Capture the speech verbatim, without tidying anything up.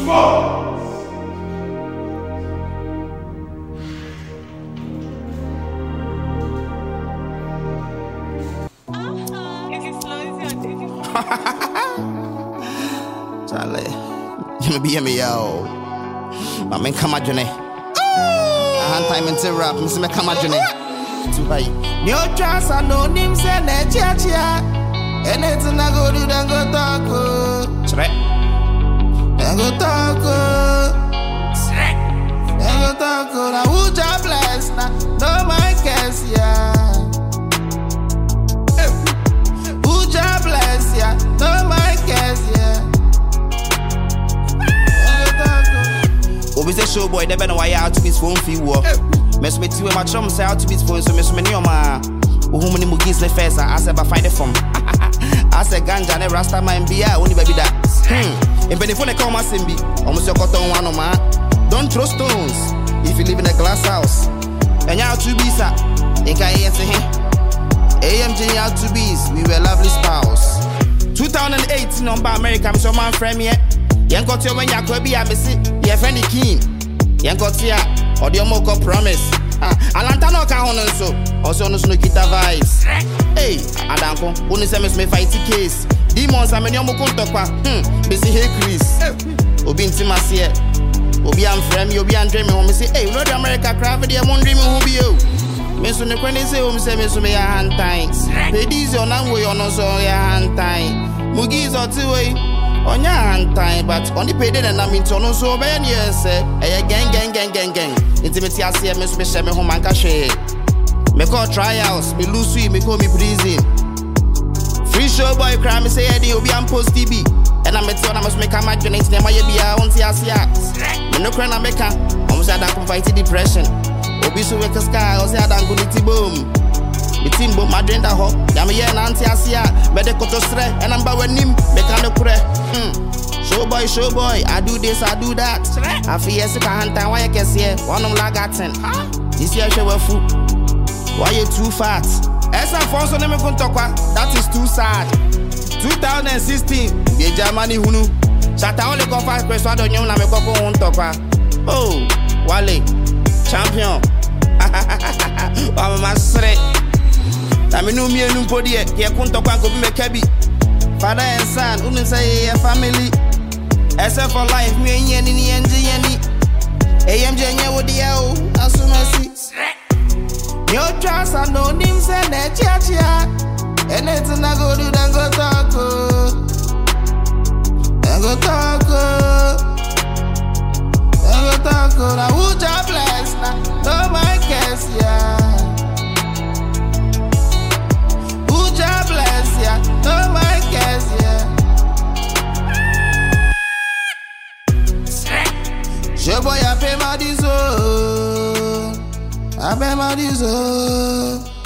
Charlie, you be me yo. I mean, come on, Johnny. I hand time into rap, Mister Me come on, Johnny. Too high. No chance, I know him say ne chia chia. Anything I go do, then go talk. Shrek. Then go talk. Shrek. Then go talk. Now who job bless? Now no my case, yeah. Who job bless, yeah? No my case, yeah. Obi say show boy, they better why out to his phone fee war. Mess me two my chum say out to his phone, so miss me near my who many mugis the first I said, but find it from. I said, Ganja, never rasta my M B A, only baby that. Hmm. And when the phone call my Simbi, almost your cotton one on my. Don't throw stones if you live in a glass house. And y'all two bees, I think I hear to him. A M J out two bees, we were lovely spouse. two thousand eighteen on by America, I'm so man friend yet. Yan got you when you could be a visit, your friend keen. Yan got you, or the Omoko promise. Alanta no can on so, also no kita vibes. Hey, Adanko, only semis may fight the case. Demons are many Omokontoka, hm, busy hey Chris. Obi intimacy, Obi am friend, Obi am dreaming home. Say, hey, Lord America, craft the among dreaming who be you. Miss on the Queen say, home say, Miss me a hand time. Ladies on one way on also your hand time. Mugis or two way. On your hand time, but only paid it and I'm in Tono so many years. A gang, gang, gang, gang, gang. Intimacy, I see a miss me, me home and cash. Me call trials, me lose sweet, me call me prison. Free show boy, crime, me say, Eddie, Obi, I'm post T V. And I'm a ton, I must make a match, and it's never be a on T S A. Me no crane, I make a, almost had a fight depression. Obi, so wake a sky, I say, I don't go to boom. The team boom, my drink that hot. Yam here and Auntie Asia, but the koto stre, and I'm by him, make a no pray. Show boy, show boy, I do this, I do that. I feel yes, I can't time, why I can see it, one of them like ten. This year, show a food. Why you too fat? As a force on them, that is too sad. twenty sixteen, the Germany Hunu. Shut only go five questions, I don't know, I'm a couple on top. Oh, Wale, champion. I'm a straight. I mean, no, me and nobody here. Couldn't talk about me, Cabby. Father and son, wouldn't say a family. Except for life, me and Yenny and Jenny. A M J, what the hell? As soon as it's your trust, I know names and a chia. And it's not go do, then go talk. Then go talk. Then go talk. Now, who job bless? No, my case, yeah. God bless ya, no my case, yeah. Show boy, I pay my diesel, I pay my diesel.